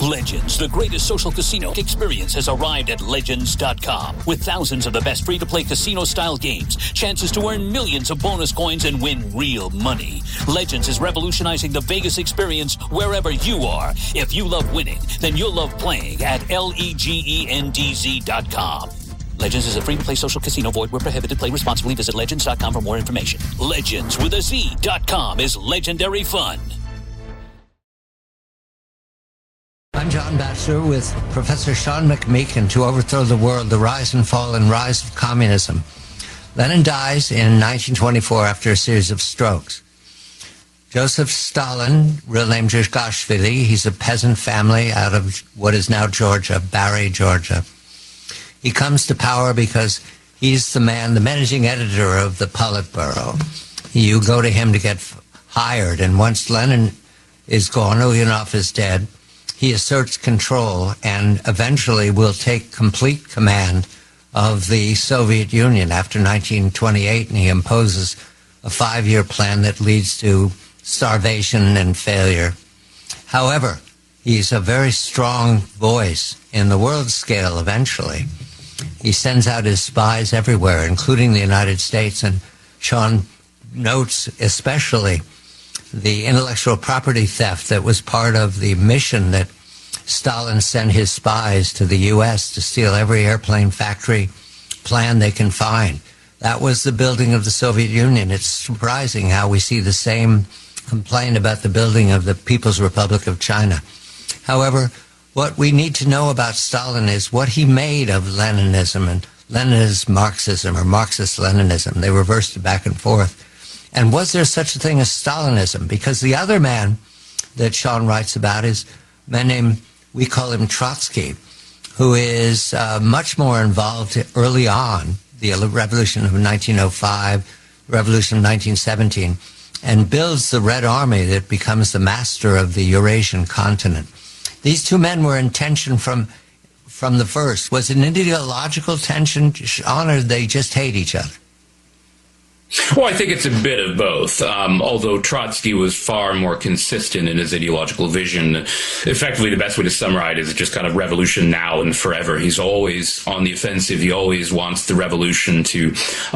Legends, the greatest social casino experience, has arrived at Legends.com. With thousands of the best free-to-play casino-style games, chances to earn millions of bonus coins and win real money. Legends is revolutionizing the Vegas experience wherever you are. If you love winning, then you'll love playing at LEGENDZ.com. Legends is a free-to-play social casino. Void where prohibited. Play responsibly. Visit Legends.com for more information. Legends with a Z.com is legendary fun. I'm John Batchelor with Professor Sean McMeekin. To overthrow the world, the rise and fall and rise of communism. Lenin dies in 1924 after a series of strokes. Joseph Stalin, real name Zhivkashvili, he's a peasant family out of what is now Georgia, Barry, Georgia. He comes to power because he's the man, the managing editor of the Politburo. You go to him to get hired, and once Lenin is gone, Ulyanov is dead, he asserts control and eventually will take complete command of the Soviet Union after 1928, and he imposes a 5-year plan that leads to starvation and failure. However, he's a very strong voice in the world scale eventually. He sends out his spies everywhere, including the United States, and Sean notes especially the intellectual property theft that was part of the mission that Stalin sent his spies to the U.S. to steal every airplane factory plan they can find. That was the building of the Soviet Union. It's surprising how we see the same complaint about the building of the People's Republic of China. However, what we need to know about Stalin is what he made of Leninism and Leninist Marxism or Marxist-Leninism. They reversed it back and forth. And was there such a thing as Stalinism? Because the other man that Sean writes about is a man named, we call him Trotsky, who is much more involved early on, the revolution of 1905, revolution of 1917, and builds the Red Army that becomes the master of the Eurasian continent. These two men were in tension from the first. Was it an ideological tension, Sean, or did they just hate each other? Well, I think it's a bit of both. Although Trotsky was far more consistent in his ideological vision, effectively the best way to summarize it is just kind of revolution now and forever. He's always on the offensive. He always wants the revolution to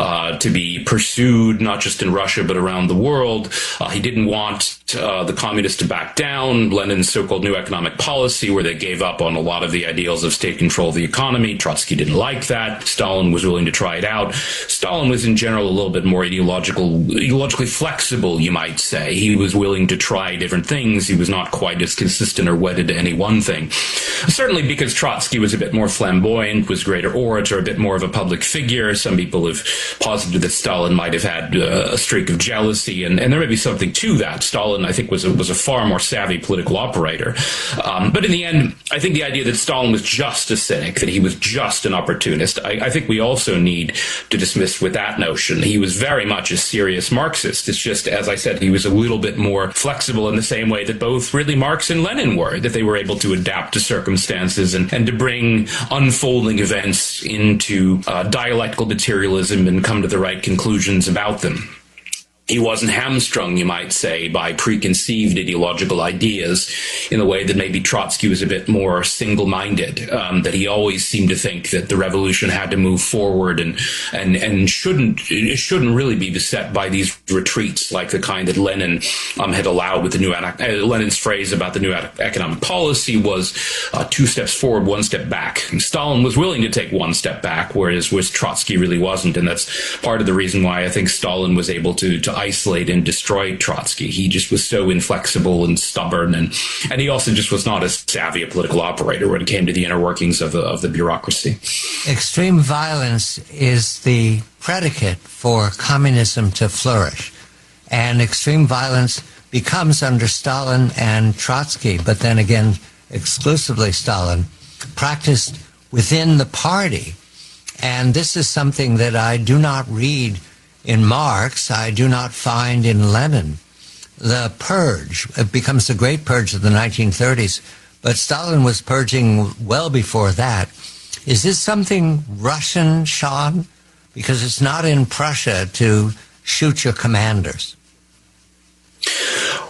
be pursued, not just in Russia but around the world. He didn't want the communists to back down. Lenin's so-called new economic policy, where they gave up on a lot of the ideals of state control of the economy. Trotsky didn't like that. Stalin was willing to try it out. Stalin was in general a little bit more ideologically flexible, you might say. He was willing to try different things. He was not quite as consistent or wedded to any one thing. Certainly because Trotsky was a bit more flamboyant, was a greater orator, a bit more of a public figure. Some people have posited that Stalin might have had a streak of jealousy, and there may be something to that. Stalin, I think, was a far more savvy political operator. But in the end, I think the idea that Stalin was just a cynic, that he was just an opportunist, I think we also need to dismiss with that notion. He was very much a serious Marxist. It's just, as I said, he was a little bit more flexible in the same way that both really Marx and Lenin were, that they were able to adapt to circumstances and to bring unfolding events into dialectical materialism and come to the right conclusions about them. He wasn't hamstrung, you might say, by preconceived ideological ideas in the way that maybe Trotsky was a bit more single-minded, that he always seemed to think that the revolution had to move forward and shouldn't really be beset by these retreats like the kind that Lenin had allowed with the new Lenin's phrase about the new economic policy was 2 steps forward, 1 step back. And Stalin was willing to take 1 step back, whereas Trotsky really wasn't, and that's part of the reason why I think Stalin was able to isolate and destroy Trotsky. He just was so inflexible and stubborn, and he also just was not as savvy a political operator when it came to the inner workings of the bureaucracy. Extreme violence is the predicate for communism to flourish, and extreme violence becomes under Stalin and Trotsky, but then again exclusively Stalin, practiced within the party. And this is something that I do not read in Marx, I do not find in Lenin. The purge, it becomes the great purge of the 1930s, but Stalin was purging well before that. Is this something Russian, Sean? Because it's not in Prussia to shoot your commanders.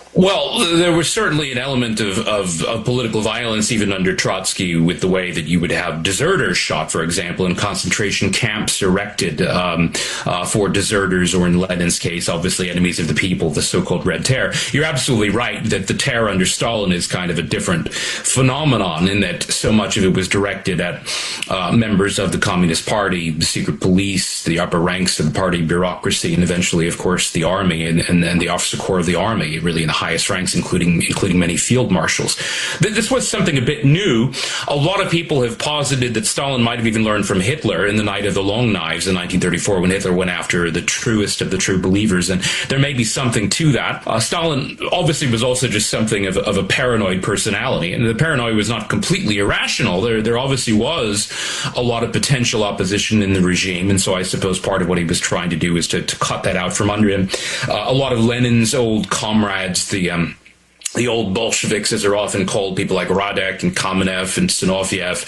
Well, there was certainly an element of political violence even under Trotsky, with the way that you would have deserters shot, for example, in concentration camps erected for deserters, or in Lenin's case, obviously enemies of the people, the so-called Red Terror. You're absolutely right that the terror under Stalin is kind of a different phenomenon, in that so much of it was directed at members of the Communist Party, the secret police, the upper ranks of the party bureaucracy, and eventually, of course, the army and the officer corps of the army, really in the highest ranks, including many field marshals. This was something a bit new. A lot of people have posited that Stalin might have even learned from Hitler in the Night of the Long Knives in 1934, when Hitler went after the truest of the true believers, and there may be something to that. Stalin obviously was also just something of a paranoid personality, and the paranoia was not completely irrational. There obviously was a lot of potential opposition in the regime, and so I suppose part of what he was trying to do is to cut that out from under him. A lot of Lenin's old comrades, the old Bolsheviks, as they're often called, people like Radek and Kamenev and Zinoviev,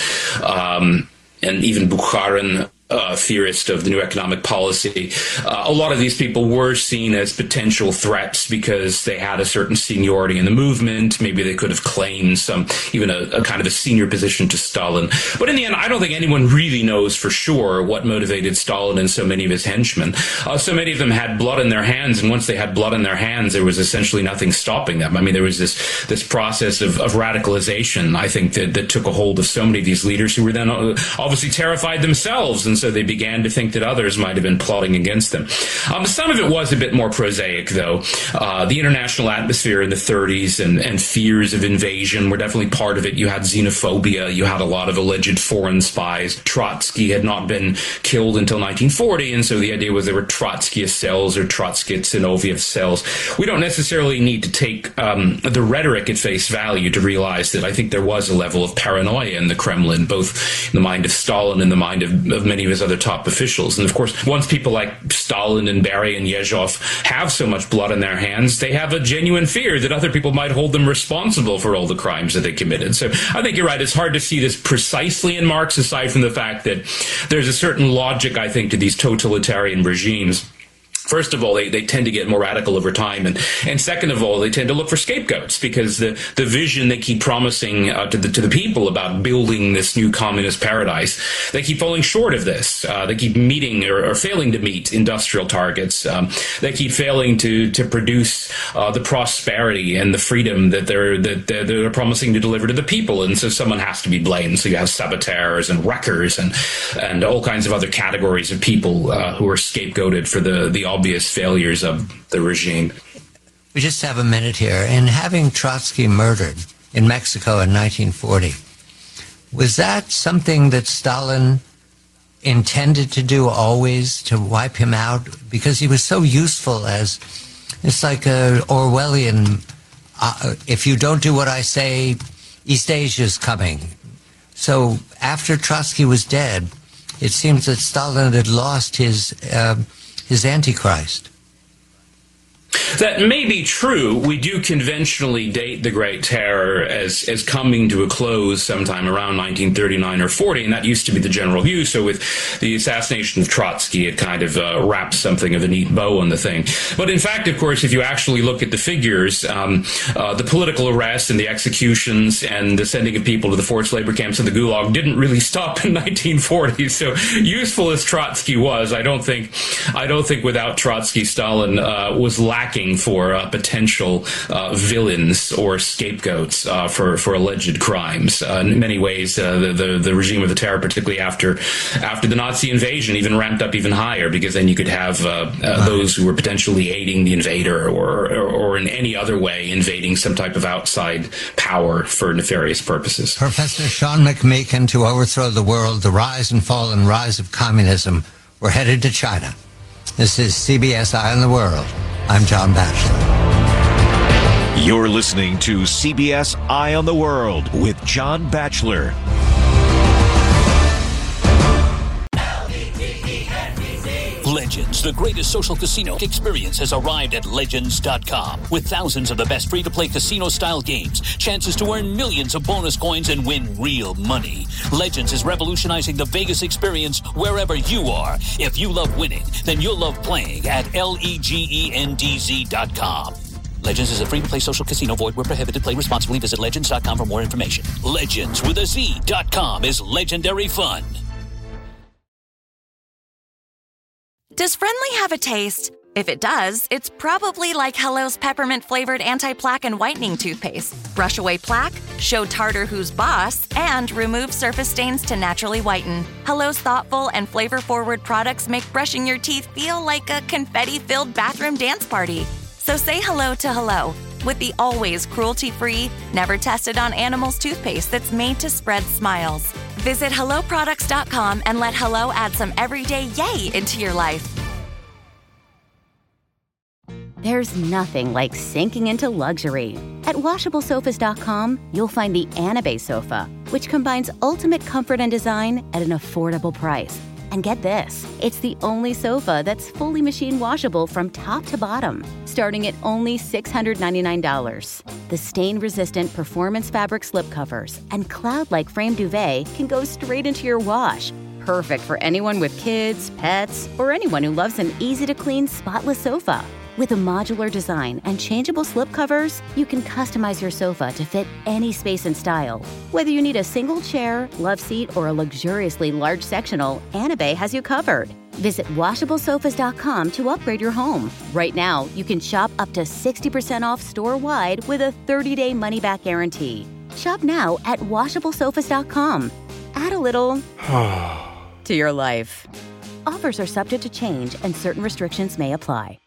and even Bukharin, theorist of the new economic policy. A lot of these people were seen as potential threats because they had a certain seniority in the movement. Maybe they could have claimed even a kind of a senior position to Stalin. But in the end, I don't think anyone really knows for sure what motivated Stalin and so many of his henchmen. So many of them had blood in their hands, and once they had blood in their hands, there was essentially nothing stopping them. I mean, there was this process of radicalization, I think, that took a hold of so many of these leaders, who were then obviously terrified themselves, and so they began to think that others might have been plotting against them. Some of it was a bit more prosaic, though. The international atmosphere in the 30s and fears of invasion were definitely part of it. You had xenophobia. You had a lot of alleged foreign spies. Trotsky had not been killed until 1940, and so the idea was there were Trotskyist cells or Trotskyist Zinoviev cells. We don't necessarily need to take the rhetoric at face value to realize that I think there was a level of paranoia in the Kremlin, both in the mind of Stalin and the mind of many of his other top officials. And of course, once people like Stalin and Beria and Yezhov have so much blood in their hands, they have a genuine fear that other people might hold them responsible for all the crimes that they committed. So I think you're right. It's hard to see this precisely in Marx, aside from the fact that there's a certain logic, I think, to these totalitarian regimes. First of all, they tend to get more radical over time, and second of all, they tend to look for scapegoats, because the vision they keep promising to the people about building this new communist paradise, they keep falling short of this. They keep meeting or failing to meet industrial targets. They keep failing to produce the prosperity and the freedom that they're promising to deliver to the people, and so someone has to be blamed. So you have saboteurs and wreckers and all kinds of other categories of people who are scapegoated for the obvious failures of the regime. We just have a minute here. In having Trotsky murdered in Mexico in 1940, was that something that Stalin intended to do always, to wipe him out? Because he was so useful as, it's like a Orwellian, if you don't do what I say, East Asia's coming. So after Trotsky was dead, it seems that Stalin had lost his Antichrist. That may be true. We do conventionally date the Great Terror as coming to a close sometime around 1939 or 40, and that used to be the general view. So with the assassination of Trotsky, it kind of wraps something of a neat bow on the thing. But in fact, of course, if you actually look at the figures, the political arrests and the executions and the sending of people to the forced labor camps and the Gulag didn't really stop in 1940. So useful as Trotsky was, I don't think without Trotsky, Stalin was lacking for potential villains or scapegoats for alleged crimes. In many ways, the regime of the terror, particularly after the Nazi invasion, even ramped up even higher, because then you could have those who were potentially aiding the invader or in any other way invading some type of outside power for nefarious purposes. Professor Sean McMeekin, to overthrow the world, the rise and fall and rise of communism. We're headed to China. This is CBS Eye on the World. I'm John Batchelor. You're listening to CBS Eye on the World with John Batchelor. Legends, the greatest social casino experience, has arrived at Legends.com. With thousands of the best free-to-play casino-style games, chances to earn millions of bonus coins and win real money. Legends is revolutionizing the Vegas experience wherever you are. If you love winning, then you'll love playing at LEGENDZ.com. Legends is a free-to-play social casino. Void where prohibited. Play responsibly. Visit Legends.com for more information. Legends with a Z.com is legendary fun. Does Friendly have a taste? If it does, it's probably like Hello's peppermint-flavored anti-plaque and whitening toothpaste. Brush away plaque, show tartar who's boss, and remove surface stains to naturally whiten. Hello's thoughtful and flavor-forward products make brushing your teeth feel like a confetti-filled bathroom dance party. So say hello to Hello with the always cruelty-free, never tested on animals toothpaste that's made to spread smiles. Visit HelloProducts.com and let Hello add some everyday yay into your life. There's nothing like sinking into luxury. At WashableSofas.com, you'll find the Anabe sofa, which combines ultimate comfort and design at an affordable price. And get this, it's the only sofa that's fully machine washable from top to bottom, starting at only $699. The stain-resistant performance fabric slipcovers and cloud-like frame duvet can go straight into your wash. Perfect for anyone with kids, pets, or anyone who loves an easy-to-clean, spotless sofa. With a modular design and changeable slipcovers, you can customize your sofa to fit any space and style. Whether you need a single chair, love seat, or a luxuriously large sectional, Anabe has you covered. Visit WashableSofas.com to upgrade your home. Right now, you can shop up to 60% off store-wide with a 30-day money-back guarantee. Shop now at WashableSofas.com. Add a little to your life. Offers are subject to change and certain restrictions may apply.